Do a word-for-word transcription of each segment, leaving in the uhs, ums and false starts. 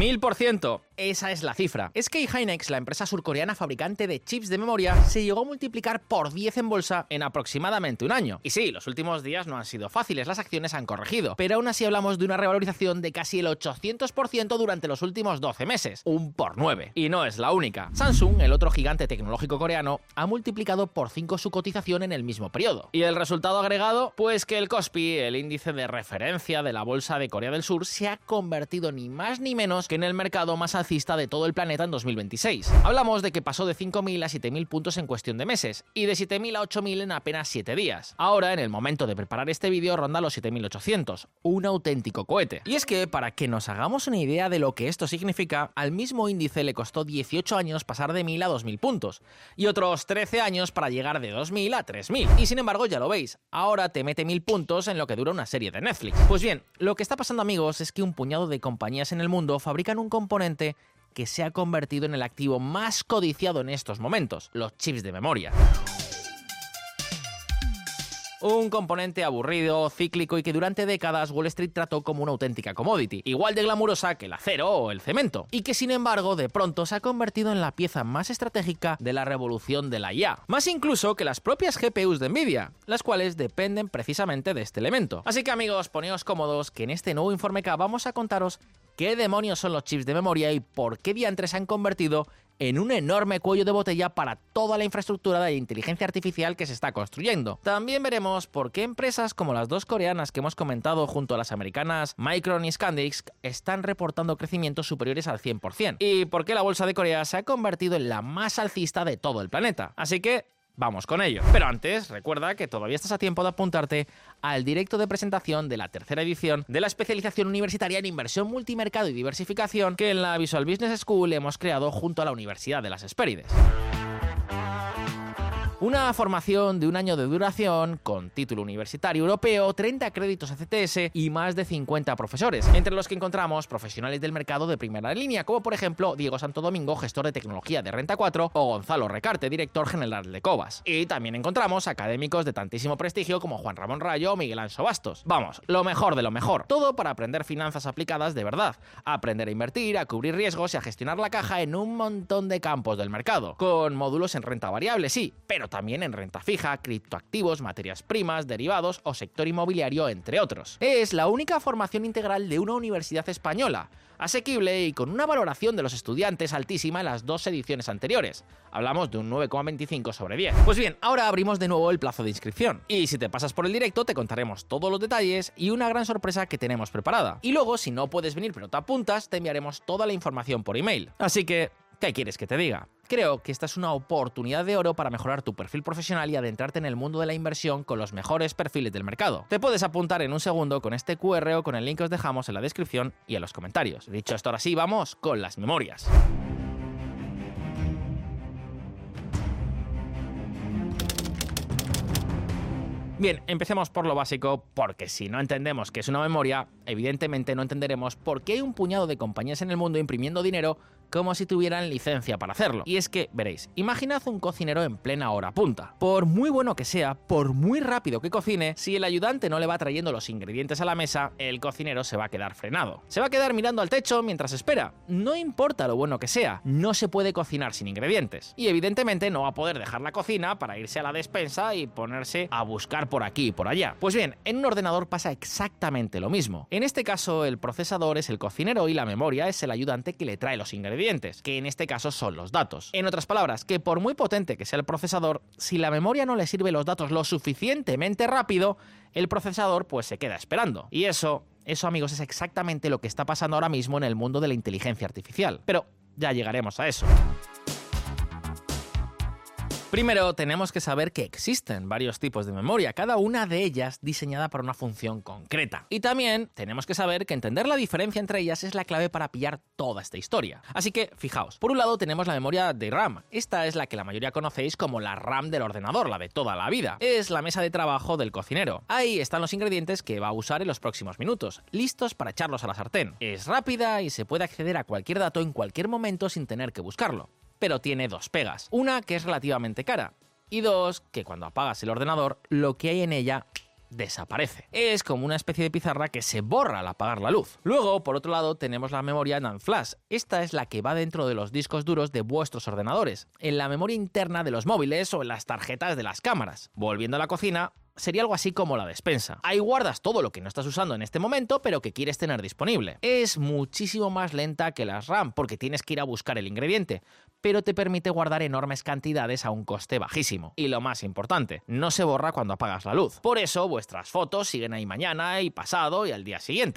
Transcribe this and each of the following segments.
¡Mil por ciento! Esa es la cifra. S K Hynix, la empresa surcoreana fabricante de chips de memoria, se llegó a multiplicar por diez en bolsa en aproximadamente un año. Y sí, los últimos días no han sido fáciles, las acciones han corregido, pero aún así hablamos de una revalorización de casi el ochocientos por ciento durante los últimos doce meses, un por nueve. Y no es la única. Samsung, el otro gigante tecnológico coreano, ha multiplicado por cinco su cotización en el mismo periodo. ¿Y el resultado agregado? Pues que el Kospi, el índice de referencia de la bolsa de Corea del Sur, se ha convertido ni más ni menos que en el mercado más alcista de todo el planeta en dos mil veintiséis. Hablamos de que pasó de cinco mil a siete mil puntos en cuestión de meses y de siete mil a ocho mil en apenas siete días. Ahora, en el momento de preparar este vídeo, ronda los siete mil ochocientos, un auténtico cohete. Y es que, para que nos hagamos una idea de lo que esto significa, al mismo índice le costó dieciocho años pasar de mil a dos mil puntos y otros trece años para llegar de dos mil a tres mil. Y sin embargo, ya lo veis, ahora te mete mil puntos en lo que dura una serie de Netflix. Pues bien, lo que está pasando, amigos, es que un puñado de compañías en el mundo fabrican un componente que se ha convertido en el activo más codiciado en estos momentos, los chips de memoria. Un componente aburrido, cíclico y que durante décadas Wall Street trató como una auténtica commodity, igual de glamurosa que el acero o el cemento, y que sin embargo de pronto se ha convertido en la pieza más estratégica de la revolución de la I A, más incluso que las propias G P Us de Nvidia, las cuales dependen precisamente de este elemento. Así que, amigos, poneos cómodos que en este nuevo Informe K vamos a contaros qué demonios son los chips de memoria y por qué diantres se han convertido en un enorme cuello de botella para toda la infraestructura de inteligencia artificial que se está construyendo. También veremos por qué empresas como las dos coreanas que hemos comentado junto a las americanas Micron y SanDisk están reportando crecimientos superiores al cien por cien, y por qué la bolsa de Corea se ha convertido en la más alcista de todo el planeta. Así que vamos con ello. Pero antes, recuerda que todavía estás a tiempo de apuntarte al directo de presentación de la tercera edición de la especialización universitaria en inversión multimercado y diversificación que en la Visual Business School hemos creado junto a la Universidad de las Hespérides. Una formación de un año de duración, con título universitario europeo, treinta créditos E C T S y más de cincuenta profesores, entre los que encontramos profesionales del mercado de primera línea, como por ejemplo Diego Santo Domingo, gestor de tecnología de Renta cuatro, o Gonzalo Recarte, director general de Cobas. Y también encontramos académicos de tantísimo prestigio como Juan Ramón Rayo o Miguel Anso Bastos. Vamos, lo mejor de lo mejor. Todo para aprender finanzas aplicadas de verdad, a aprender a invertir, a cubrir riesgos y a gestionar la caja en un montón de campos del mercado, con módulos en renta variable, sí, pero también en renta fija, criptoactivos, materias primas, derivados o sector inmobiliario, entre otros. Es la única formación integral de una universidad española, asequible y con una valoración de los estudiantes altísima en las dos ediciones anteriores. Hablamos de un nueve coma veinticinco sobre diez. Pues bien, ahora abrimos de nuevo el plazo de inscripción. Y si te pasas por el directo, te contaremos todos los detalles y una gran sorpresa que tenemos preparada. Y luego, si no puedes venir pero te apuntas, te enviaremos toda la información por email. Así que, ¿qué quieres que te diga? Creo que esta es una oportunidad de oro para mejorar tu perfil profesional y adentrarte en el mundo de la inversión con los mejores perfiles del mercado. Te puedes apuntar en un segundo con este Q R o con el link que os dejamos en la descripción y en los comentarios. Dicho esto, ahora sí, vamos con las memorias. Bien, empecemos por lo básico, porque si no entendemos qué es una memoria, evidentemente no entenderemos por qué hay un puñado de compañías en el mundo imprimiendo dinero como si tuvieran licencia para hacerlo. Y es que, veréis, imaginad un cocinero en plena hora punta. Por muy bueno que sea, por muy rápido que cocine, si el ayudante no le va trayendo los ingredientes a la mesa, el cocinero se va a quedar frenado. Se va a quedar mirando al techo mientras espera. No importa lo bueno que sea, no se puede cocinar sin ingredientes. Y evidentemente no va a poder dejar la cocina para irse a la despensa y ponerse a buscar por aquí y por allá. Pues bien, en un ordenador pasa exactamente lo mismo. En este caso, el procesador es el cocinero y la memoria es el ayudante que le trae los ingredientes, que en este caso son los datos. En otras palabras, que por muy potente que sea el procesador, si la memoria no le sirve los datos lo suficientemente rápido, el procesador pues se queda esperando. Y eso, eso amigos, es exactamente lo que está pasando ahora mismo en el mundo de la inteligencia artificial. Pero ya llegaremos a eso. Primero, tenemos que saber que existen varios tipos de memoria, cada una de ellas diseñada para una función concreta. Y también tenemos que saber que entender la diferencia entre ellas es la clave para pillar toda esta historia. Así que, fijaos, por un lado tenemos la memoria de RAM. Esta es la que la mayoría conocéis como la RAM del ordenador, la de toda la vida. Es la mesa de trabajo del cocinero. Ahí están los ingredientes que va a usar en los próximos minutos, listos para echarlos a la sartén. Es rápida y se puede acceder a cualquier dato en cualquier momento sin tener que buscarlo. Pero tiene dos pegas. Una, que es relativamente cara. Y dos, que cuando apagas el ordenador, lo que hay en ella desaparece. Es como una especie de pizarra que se borra al apagar la luz. Luego, por otro lado, tenemos la memoria NAND Flash. Esta es la que va dentro de los discos duros de vuestros ordenadores, en la memoria interna de los móviles o en las tarjetas de las cámaras. Volviendo a la cocina, sería algo así como la despensa. Ahí guardas todo lo que no estás usando en este momento, pero que quieres tener disponible. Es muchísimo más lenta que las RAM, porque tienes que ir a buscar el ingrediente, pero te permite guardar enormes cantidades a un coste bajísimo. Y lo más importante, no se borra cuando apagas la luz. Por eso, vuestras fotos siguen ahí mañana y pasado y al día siguiente.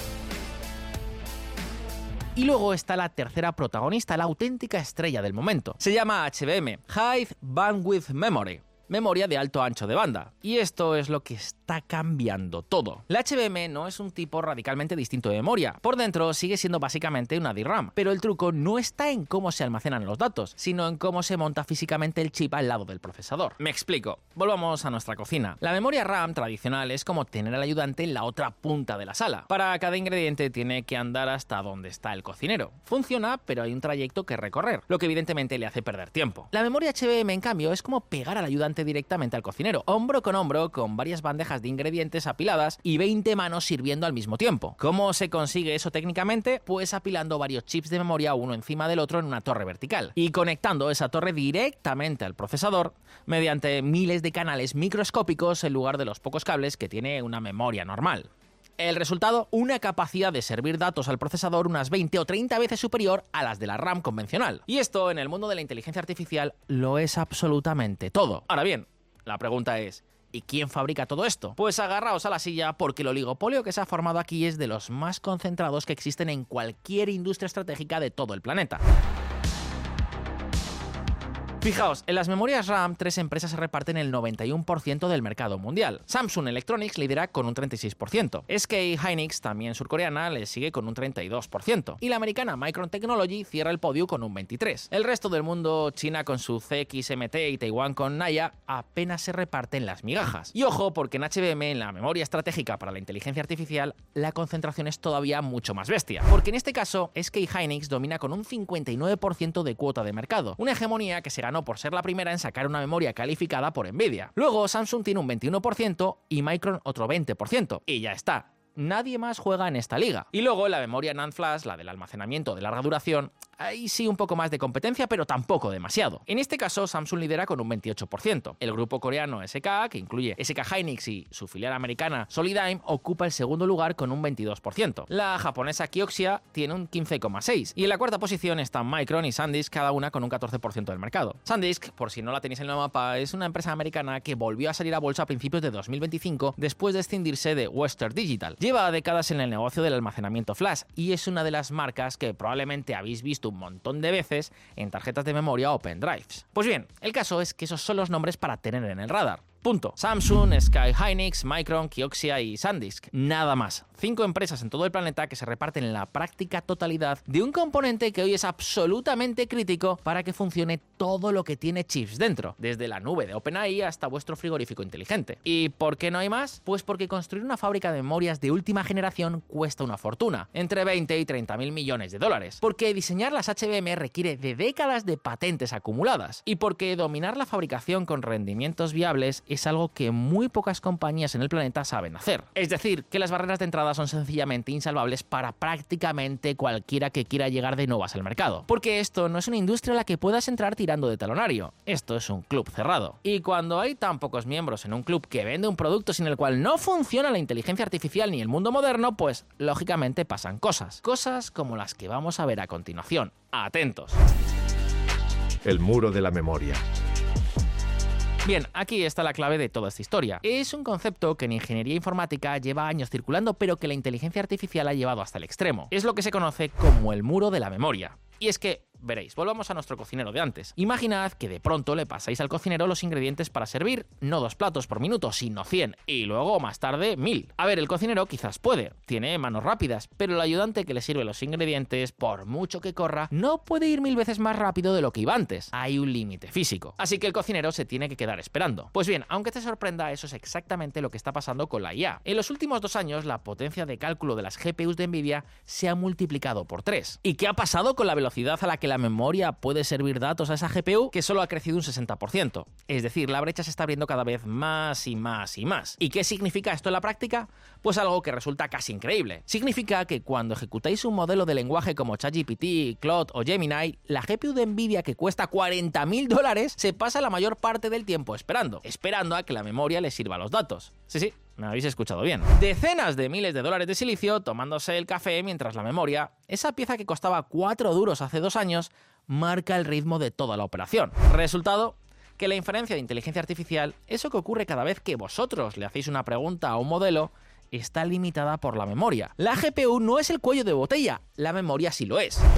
Y luego está la tercera protagonista, la auténtica estrella del momento. Se llama H B M, High Bandwidth Memory. Memoria de alto ancho de banda. Y esto es lo que está cambiando todo. La H B M no es un tipo radicalmente distinto de memoria. Por dentro sigue siendo básicamente una D RAM, pero el truco no está en cómo se almacenan los datos, sino en cómo se monta físicamente el chip al lado del procesador. Me explico. Volvamos a nuestra cocina. La memoria RAM tradicional es como tener al ayudante en la otra punta de la sala. Para cada ingrediente tiene que andar hasta donde está el cocinero. Funciona, pero hay un trayecto que recorrer, lo que evidentemente le hace perder tiempo. La memoria H B M, en cambio, es como pegar al ayudante directamente al cocinero, hombro con hombro, con varias bandejas de ingredientes apiladas y veinte manos sirviendo al mismo tiempo. ¿Cómo se consigue eso técnicamente? Pues apilando varios chips de memoria uno encima del otro en una torre vertical y conectando esa torre directamente al procesador mediante miles de canales microscópicos en lugar de los pocos cables que tiene una memoria normal. El resultado, una capacidad de servir datos al procesador unas veinte o treinta veces superior a las de la RAM convencional. Y esto, en el mundo de la inteligencia artificial, lo es absolutamente todo. Ahora bien, la pregunta es, ¿y quién fabrica todo esto? Pues agarraos a la silla, porque el oligopolio que se ha formado aquí es de los más concentrados que existen en cualquier industria estratégica de todo el planeta. Fijaos, en las memorias RAM, tres empresas se reparten el noventa y uno por ciento del mercado mundial. Samsung Electronics lidera con un treinta y seis por ciento. S K Hynix, también surcoreana, le sigue con un treinta y dos por ciento. Y la americana Micron Technology cierra el podio con un veintitrés por ciento. El resto del mundo, China con su C X M T y Taiwán con Nanya, apenas se reparten las migajas. Y ojo, porque en H B M, en la memoria estratégica para la inteligencia artificial, la concentración es todavía mucho más bestia. Porque en este caso, S K Hynix domina con un cincuenta y nueve por ciento de cuota de mercado. Una hegemonía que se ganó por ser la primera en sacar una memoria calificada por Nvidia. Luego Samsung tiene un veintiuno por ciento y Micron otro veinte por ciento. Y ya está. Nadie más juega en esta liga. Y luego la memoria NAND Flash, la del almacenamiento de larga duración, ahí sí un poco más de competencia, pero tampoco demasiado. En este caso, Samsung lidera con un veintiocho por ciento. El grupo coreano S K, que incluye S K Hynix y su filial americana Solidigm, ocupa el segundo lugar con un veintidós por ciento. La japonesa Kioxia tiene un quince coma seis por ciento. Y en la cuarta posición están Micron y SanDisk, cada una con un catorce por ciento del mercado. SanDisk, por si no la tenéis en el mapa, es una empresa americana que volvió a salir a bolsa a principios de dos mil veinticinco después de escindirse de Western Digital. Lleva décadas en el negocio del almacenamiento flash y es una de las marcas que probablemente habéis visto un montón de veces en tarjetas de memoria o pendrives. Pues bien, el caso es que esos son los nombres para tener en el radar. Punto. Samsung, S K Hynix, Micron, Kioxia y SanDisk. Nada más. Cinco empresas en todo el planeta que se reparten en la práctica totalidad de un componente que hoy es absolutamente crítico para que funcione todo lo que tiene chips dentro, desde la nube de OpenAI hasta vuestro frigorífico inteligente. ¿Y por qué no hay más? Pues porque construir una fábrica de memorias de última generación cuesta una fortuna, entre veinte y treinta mil millones de dólares. Porque diseñar las H B M requiere de décadas de patentes acumuladas. Y porque dominar la fabricación con rendimientos viables es algo que muy pocas compañías en el planeta saben hacer. Es decir, que las barreras de entrada son sencillamente insalvables para prácticamente cualquiera que quiera llegar de nuevas al mercado. Porque esto no es una industria a la que puedas entrar tirando de talonario. Esto es un club cerrado. Y cuando hay tan pocos miembros en un club que vende un producto sin el cual no funciona la inteligencia artificial ni el mundo moderno, pues lógicamente pasan cosas. Cosas como las que vamos a ver a continuación. Atentos. El muro de la memoria. Bien, aquí está la clave de toda esta historia. Es un concepto que en ingeniería informática lleva años circulando, pero que la inteligencia artificial ha llevado hasta el extremo. Es lo que se conoce como el muro de la memoria. Y es que, veréis, volvamos a nuestro cocinero de antes. Imaginad que de pronto le pasáis al cocinero los ingredientes para servir, no dos platos por minuto, sino cien, y luego más tarde mil. A ver, el cocinero quizás puede, tiene manos rápidas, pero el ayudante que le sirve los ingredientes, por mucho que corra, no puede ir mil veces más rápido de lo que iba antes. Hay un límite físico. Así que el cocinero se tiene que quedar esperando. Pues bien, aunque te sorprenda, eso es exactamente lo que está pasando con la I A. En los últimos dos años, la potencia de cálculo de las G P Us de Nvidia se ha multiplicado por tres. ¿Y qué ha pasado con la velocidad a la que que la memoria puede servir datos a esa G P U, que solo ha crecido un sesenta por ciento. Es decir, la brecha se está abriendo cada vez más y más y más. ¿Y qué significa esto en la práctica? Pues algo que resulta casi increíble. Significa que cuando ejecutáis un modelo de lenguaje como ChatGPT, Claude o Gemini, la G P U de Nvidia, que cuesta cuarenta mil dólares, se pasa la mayor parte del tiempo esperando, esperando a que la memoria le sirva los datos. Sí, sí, me habéis escuchado bien. Decenas de miles de dólares de silicio tomándose el café mientras la memoria, esa pieza que costaba cuatro duros hace dos años, marca el ritmo de toda la operación. Resultado, que la inferencia de inteligencia artificial, eso que ocurre cada vez que vosotros le hacéis una pregunta a un modelo, está limitada por la memoria. La G P U no es el cuello de botella, la memoria sí lo es.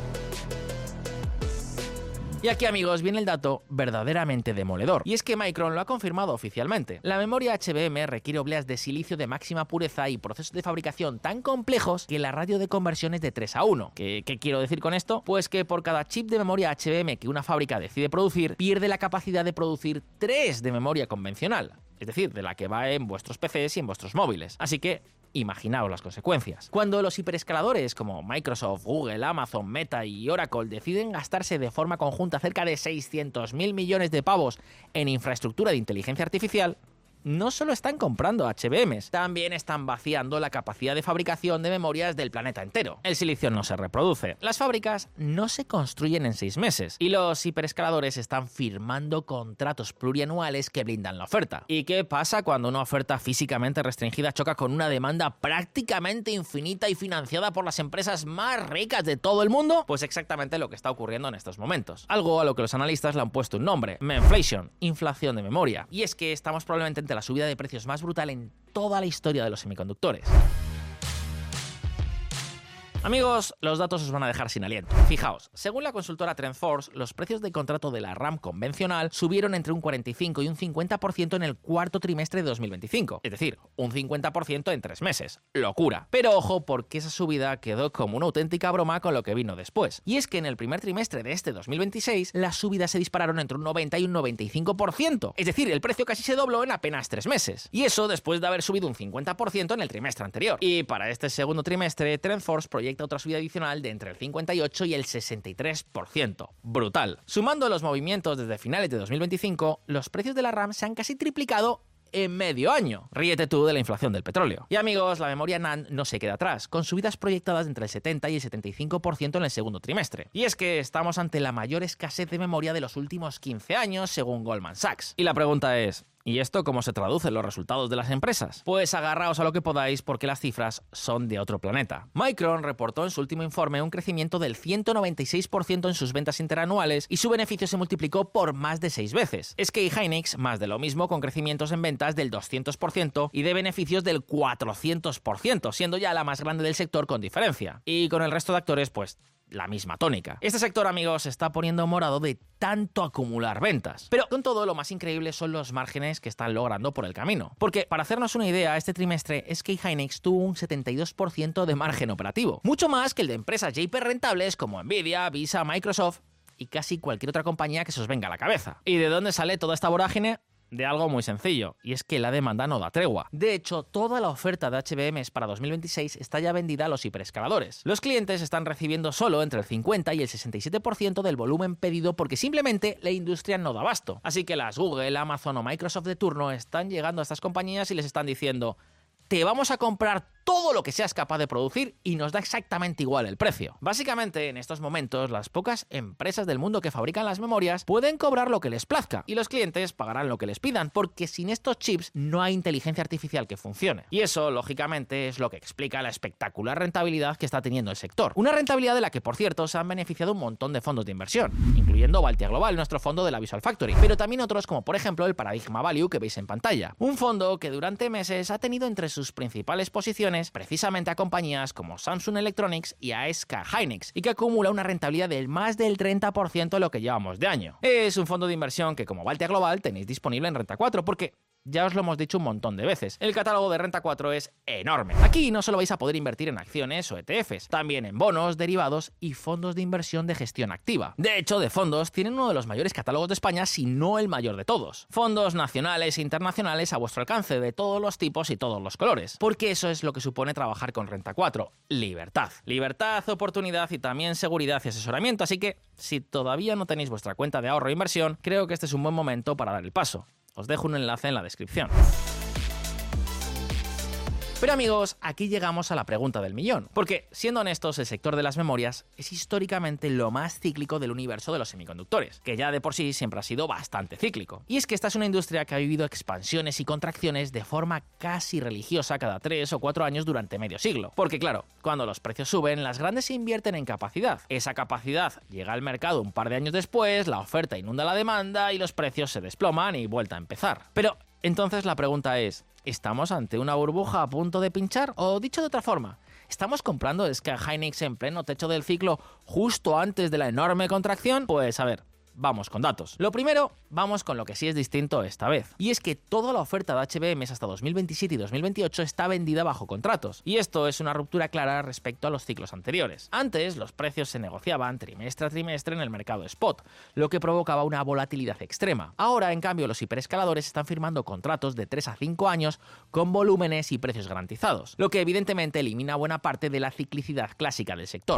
Y aquí, amigos, viene el dato verdaderamente demoledor. Y es que Micron lo ha confirmado oficialmente. La memoria H B M requiere obleas de silicio de máxima pureza y procesos de fabricación tan complejos que la ratio de conversión es de tres a uno. ¿Qué, qué quiero decir con esto? Pues que por cada chip de memoria H B M que una fábrica decide producir, pierde la capacidad de producir tres de memoria convencional. Es decir, de la que va en vuestros P Cs y en vuestros móviles. Así que imaginaos las consecuencias. Cuando los hiperescaladores como Microsoft, Google, Amazon, Meta y Oracle deciden gastarse de forma conjunta cerca de seiscientos mil millones de pavos en infraestructura de inteligencia artificial, no solo están comprando H B Ms, también están vaciando la capacidad de fabricación de memorias del planeta entero. El silicio no se reproduce, las fábricas no se construyen en seis meses y los hiperescaladores están firmando contratos plurianuales que blindan la oferta. ¿Y qué pasa cuando una oferta físicamente restringida choca con una demanda prácticamente infinita y financiada por las empresas más ricas de todo el mundo? Pues exactamente lo que está ocurriendo en estos momentos. Algo a lo que los analistas le han puesto un nombre: memflation, inflación de memoria. Y es que estamos probablemente entre la subida de precios más brutal en toda la historia de los semiconductores. Amigos, los datos os van a dejar sin aliento. Fijaos, según la consultora TrendForce, los precios de contrato de la RAM convencional subieron entre un cuarenta y cinco y un cincuenta por ciento en el cuarto trimestre de dos mil veinticinco. Es decir, un cincuenta por ciento en tres meses. ¡Locura! Pero ojo, porque esa subida quedó como una auténtica broma con lo que vino después. Y es que en el primer trimestre de este dos mil veintiséis, las subidas se dispararon entre un noventa y un noventa y cinco por ciento. Es decir, el precio casi se dobló en apenas tres meses. Y eso después de haber subido un cincuenta por ciento en el trimestre anterior. Y para este segundo trimestre, TrendForce proyecta otra subida adicional de entre el cincuenta y ocho y el sesenta y tres por ciento. Brutal. Sumando los movimientos desde finales de dos mil veinticinco, los precios de la RAM se han casi triplicado en medio año. Ríete tú de la inflación del petróleo. Y amigos, la memoria NAND no se queda atrás, con subidas proyectadas entre el setenta y el setenta y cinco por ciento en el segundo trimestre. Y es que estamos ante la mayor escasez de memoria de los últimos quince años, según Goldman Sachs. Y la pregunta es: ¿y esto cómo se traduce en los resultados de las empresas? Pues agarraos a lo que podáis, porque las cifras son de otro planeta. Micron reportó en su último informe un crecimiento del ciento noventa y seis por ciento en sus ventas interanuales y su beneficio se multiplicó por más de seis veces. S K Hynix, más de lo mismo, con crecimientos en ventas del doscientos por ciento y de beneficios del cuatrocientos por ciento, siendo ya la más grande del sector con diferencia. Y con el resto de actores, pues la misma tónica. Este sector, amigos, se está poniendo morado de tanto acumular ventas. Pero con todo, lo más increíble son los márgenes que están logrando por el camino. Porque, para hacernos una idea, este trimestre S K Hynix tuvo un setenta y dos por ciento de margen operativo. Mucho más que el de empresas ya hiperrentables como Nvidia, Visa, Microsoft y casi cualquier otra compañía que se os venga a la cabeza. ¿Y de dónde sale toda esta vorágine? De algo muy sencillo, y es que la demanda no da tregua. De hecho, toda la oferta de H B Ms para dos mil veintiséis está ya vendida a los hiperescaladores. Los clientes están recibiendo solo entre el cincuenta y el sesenta y siete por ciento del volumen pedido porque simplemente la industria no da abasto. Así que las Google, Amazon o Microsoft de turno están llegando a estas compañías y les están diciendo: te vamos a comprar todo lo que seas capaz de producir y nos da exactamente igual el precio. Básicamente, en estos momentos, las pocas empresas del mundo que fabrican las memorias pueden cobrar lo que les plazca y los clientes pagarán lo que les pidan, porque sin estos chips no hay inteligencia artificial que funcione. Y eso, lógicamente, es lo que explica la espectacular rentabilidad que está teniendo el sector. Una rentabilidad de la que, por cierto, se han beneficiado un montón de fondos de inversión, incluyendo Baltia Global, nuestro fondo de la Visual Factory, pero también otros como, por ejemplo, el Paradigma Value que veis en pantalla. Un fondo que durante meses ha tenido entre sus principales posiciones precisamente a compañías como Samsung Electronics y a S K Hynix, y que acumula una rentabilidad del más del treinta por ciento de lo que llevamos de año. Es un fondo de inversión que, como Baltia Global, tenéis disponible en Renta cuatro, porque Ya os lo hemos dicho un montón de veces, el catálogo de Renta cuatro es enorme. Aquí no solo vais a poder invertir en acciones o E T Fs, también en bonos, derivados y fondos de inversión de gestión activa. De hecho, de fondos tienen uno de los mayores catálogos de España, si no el mayor de todos. Fondos nacionales e internacionales a vuestro alcance, de todos los tipos y todos los colores. Porque eso es lo que supone trabajar con Renta cuatro, libertad. Libertad, oportunidad y también seguridad y asesoramiento, así que si todavía no tenéis vuestra cuenta de ahorro e inversión, creo que este es un buen momento para dar el paso. Os dejo un enlace en la descripción. Pero amigos, aquí llegamos a la pregunta del millón. Porque, siendo honestos, el sector de las memorias es históricamente lo más cíclico del universo de los semiconductores, que ya de por sí siempre ha sido bastante cíclico. Y es que esta es una industria que ha vivido expansiones y contracciones de forma casi religiosa cada tres o cuatro años durante medio siglo. Porque claro, cuando los precios suben, las grandes invierten en capacidad. Esa capacidad llega al mercado un par de años después, la oferta inunda la demanda y los precios se desploman y vuelta a empezar. Pero entonces la pregunta es, ¿estamos ante una burbuja a punto de pinchar? O dicho de otra forma, ¿estamos comprando S K Hynix en pleno techo del ciclo justo antes de la enorme contracción? Pues a ver, vamos con datos. Lo primero, vamos con lo que sí es distinto esta vez. Y es que toda la oferta de H B M hasta dos mil veintisiete y dos mil veintiocho está vendida bajo contratos. Y esto es una ruptura clara respecto a los ciclos anteriores. Antes, los precios se negociaban trimestre a trimestre en el mercado spot, lo que provocaba una volatilidad extrema. Ahora, en cambio, los hiperescaladores están firmando contratos de tres a cinco años con volúmenes y precios garantizados, lo que evidentemente elimina buena parte de la ciclicidad clásica del sector.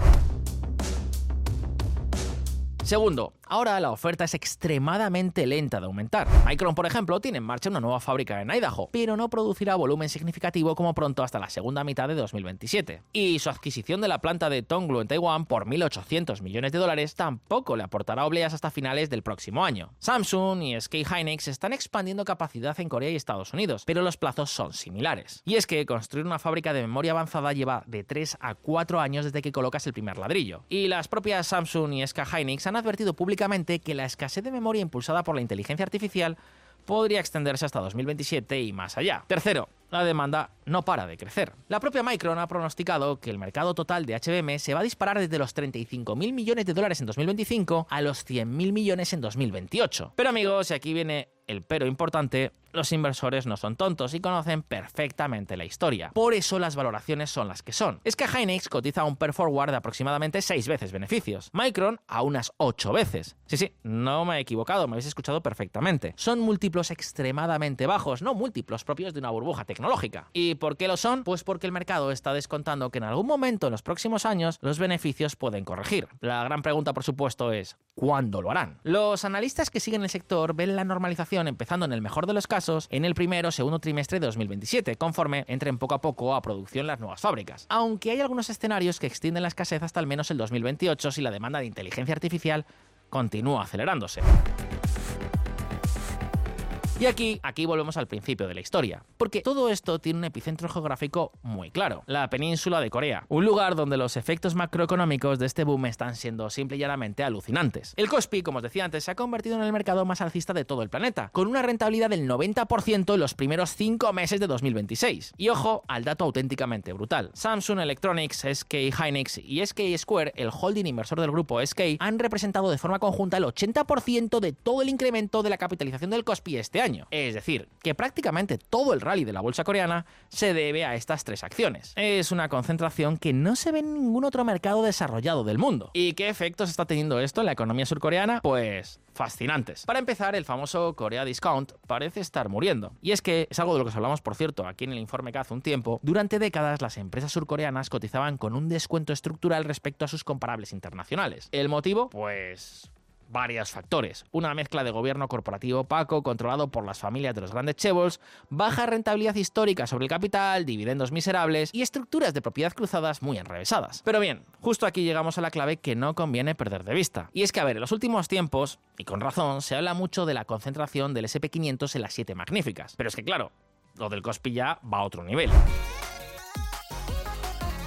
Segundo, ahora la oferta es extremadamente lenta de aumentar. Micron, por ejemplo, tiene en marcha una nueva fábrica en Idaho, pero no producirá volumen significativo como pronto hasta la segunda mitad de dos mil veintisiete. Y su adquisición de la planta de Tongluo en Taiwán por mil ochocientos millones de dólares tampoco le aportará obleas hasta finales del próximo año. Samsung y S K Hynix están expandiendo capacidad en Corea y Estados Unidos, pero los plazos son similares. Y es que construir una fábrica de memoria avanzada lleva de tres a cuatro años desde que colocas el primer ladrillo. Y las propias Samsung y S K Hynix han han advertido públicamente que la escasez de memoria impulsada por la inteligencia artificial podría extenderse hasta dos mil veintisiete y más allá. Tercero, la demanda no para de crecer. La propia Micron ha pronosticado que el mercado total de H B M se va a disparar desde los treinta y cinco mil millones de dólares en dos mil veinticinco a los cien mil millones en dos mil veintiocho. Pero amigos, y aquí viene el pero importante, los inversores no son tontos y conocen perfectamente la historia. Por eso las valoraciones son las que son. Es que Hynix cotiza a un P E R forward de aproximadamente seis veces beneficios. Micron a unas ocho veces. Sí, sí, no me he equivocado, me habéis escuchado perfectamente. Son múltiplos extremadamente bajos, no múltiplos propios de una burbuja tecnológica. ¿Y por qué lo son? Pues porque el mercado está descontando que en algún momento en los próximos años los beneficios pueden corregir. La gran pregunta, por supuesto, es ¿cuándo lo harán? Los analistas que siguen el sector ven la normalización empezando en el mejor de los casos en el primero o segundo trimestre de dos mil veintisiete, conforme entren poco a poco a producción las nuevas fábricas. Aunque hay algunos escenarios que extienden la escasez hasta al menos el dos mil veintiocho si la demanda de inteligencia artificial continúa acelerándose. Y aquí, aquí volvemos al principio de la historia, porque todo esto tiene un epicentro geográfico muy claro, la península de Corea, un lugar donde los efectos macroeconómicos de este boom están siendo simple y llanamente alucinantes. El Kospi, como os decía antes, se ha convertido en el mercado más alcista de todo el planeta, con una rentabilidad del noventa por ciento en los primeros cinco meses de dos mil veintiséis. Y ojo al dato auténticamente brutal. Samsung Electronics, S K Hynix y S K Square, el holding inversor del grupo S K, han representado de forma conjunta el ochenta por ciento de todo el incremento de la capitalización del Kospi este año. Es decir, que prácticamente todo el rally de la bolsa coreana se debe a estas tres acciones. Es una concentración que no se ve en ningún otro mercado desarrollado del mundo. ¿Y qué efectos está teniendo esto en la economía surcoreana? Pues fascinantes. Para empezar, el famoso Korea Discount parece estar muriendo. Y es que es algo de lo que os hablamos, por cierto, aquí en el informe que hace un tiempo. Durante décadas, las empresas surcoreanas cotizaban con un descuento estructural respecto a sus comparables internacionales. ¿El motivo? Pues varios factores. Una mezcla de gobierno corporativo opaco, controlado por las familias de los grandes chaebols, baja rentabilidad histórica sobre el capital, dividendos miserables y estructuras de propiedad cruzadas muy enrevesadas. Pero bien, justo aquí llegamos a la clave que no conviene perder de vista. Y es que, a ver, en los últimos tiempos, y con razón, se habla mucho de la concentración del ese and pe quinientos en las siete magníficas. Pero es que, claro, lo del Kospi ya va a otro nivel.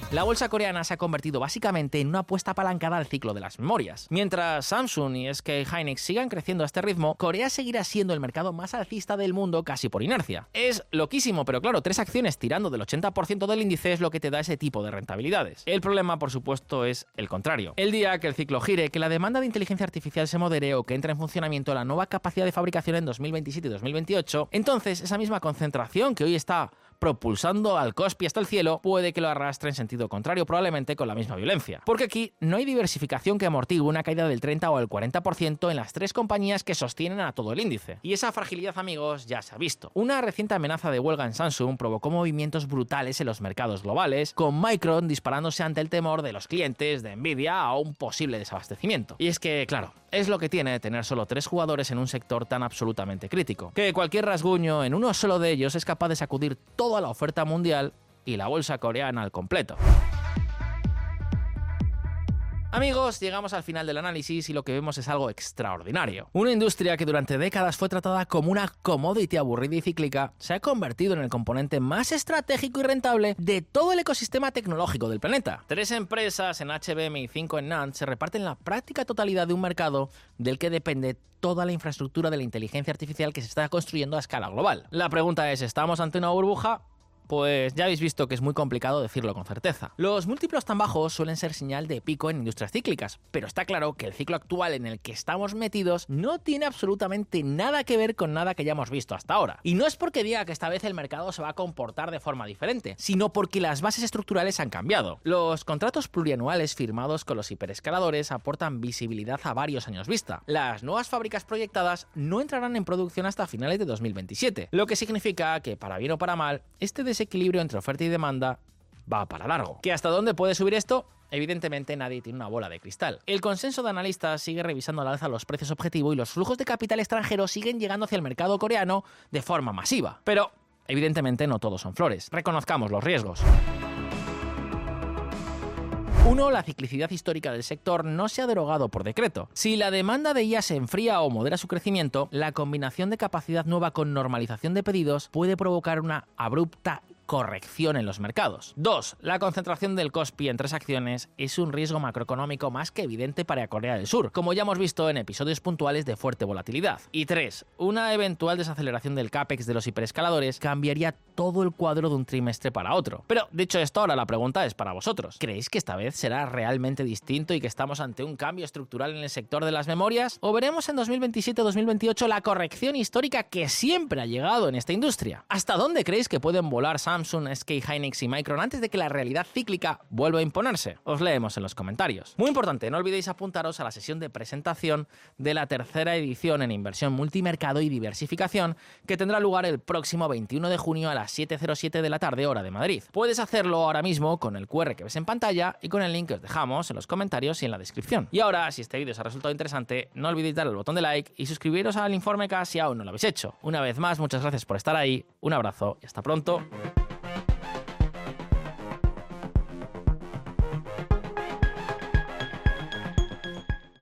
La bolsa coreana se ha convertido básicamente en una apuesta apalancada al ciclo de las memorias. Mientras Samsung y S K Hynix sigan creciendo a este ritmo, Corea seguirá siendo el mercado más alcista del mundo casi por inercia. Es loquísimo, pero claro, tres acciones tirando del ochenta por ciento del índice es lo que te da ese tipo de rentabilidades. El problema, por supuesto, es el contrario. El día que el ciclo gire, que la demanda de inteligencia artificial se modere o que entre en funcionamiento la nueva capacidad de fabricación en dos mil veintisiete y dos mil veintiocho, entonces esa misma concentración que hoy está propulsando al Kospi hasta el cielo, puede que lo arrastre en sentido contrario, probablemente con la misma violencia. Porque aquí no hay diversificación que amortigue una caída del treinta o el cuarenta por ciento en las tres compañías que sostienen a todo el índice. Y esa fragilidad, amigos, ya se ha visto. Una reciente amenaza de huelga en Samsung provocó movimientos brutales en los mercados globales, con Micron disparándose ante el temor de los clientes de Nvidia a un posible desabastecimiento. Y es que, claro, es lo que tiene tener solo tres jugadores en un sector tan absolutamente crítico, que cualquier rasguño en uno solo de ellos es capaz de sacudir toda la oferta mundial y la bolsa coreana al completo. Amigos, llegamos al final del análisis y lo que vemos es algo extraordinario. Una industria que durante décadas fue tratada como una commodity aburrida y cíclica, se ha convertido en el componente más estratégico y rentable de todo el ecosistema tecnológico del planeta. Tres empresas en H B M y cinco en NAND se reparten la práctica totalidad de un mercado del que depende toda la infraestructura de la inteligencia artificial que se está construyendo a escala global. La pregunta es, ¿estamos ante una burbuja? Pues ya habéis visto que es muy complicado decirlo con certeza. Los múltiplos tan bajos suelen ser señal de pico en industrias cíclicas, pero está claro que el ciclo actual en el que estamos metidos no tiene absolutamente nada que ver con nada que ya hemos visto hasta ahora. Y no es porque diga que esta vez el mercado se va a comportar de forma diferente, sino porque las bases estructurales han cambiado. Los contratos plurianuales firmados con los hiperescaladores aportan visibilidad a varios años vista. Las nuevas fábricas proyectadas no entrarán en producción hasta finales de dos mil veintisiete, lo que significa que, para bien o para mal, este desequilibrio entre oferta y demanda va para largo. ¿Que hasta dónde puede subir esto? Evidentemente nadie tiene una bola de cristal. El consenso de analistas sigue revisando al alza los precios objetivo y los flujos de capital extranjero siguen llegando hacia el mercado coreano de forma masiva. Pero, evidentemente, no todos son flores. Reconozcamos los riesgos. Uno, la ciclicidad histórica del sector no se ha derogado por decreto. Si la demanda de I A se enfría o modera su crecimiento, la combinación de capacidad nueva con normalización de pedidos puede provocar una abrupta corrección en los mercados. Dos, la concentración del Kospi en tres acciones es un riesgo macroeconómico más que evidente para Corea del Sur, como ya hemos visto en episodios puntuales de fuerte volatilidad. Y tres, una eventual desaceleración del CAPEX de los hiperescaladores cambiaría todo el cuadro de un trimestre para otro. Pero, dicho esto, ahora la pregunta es para vosotros. ¿Creéis que esta vez será realmente distinto y que estamos ante un cambio estructural en el sector de las memorias? ¿O veremos en dos mil veintisiete dos mil veintiocho la corrección histórica que siempre ha llegado en esta industria? ¿Hasta dónde creéis que pueden volar Samsung, S K Hynix y Micron antes de que la realidad cíclica vuelva a imponerse? Os leemos en los comentarios. Muy importante, no olvidéis apuntaros a la sesión de presentación de la tercera edición en inversión multimercado y diversificación que tendrá lugar el próximo veintiuno de junio a las siete cero siete de la tarde hora de Madrid. Puedes hacerlo ahora mismo con el Q R que ves en pantalla y con el link que os dejamos en los comentarios y en la descripción. Y ahora, si este vídeo os ha resultado interesante, no olvidéis darle al botón de like y suscribiros al Informe K si aún no lo habéis hecho. Una vez más, muchas gracias por estar ahí, un abrazo y hasta pronto.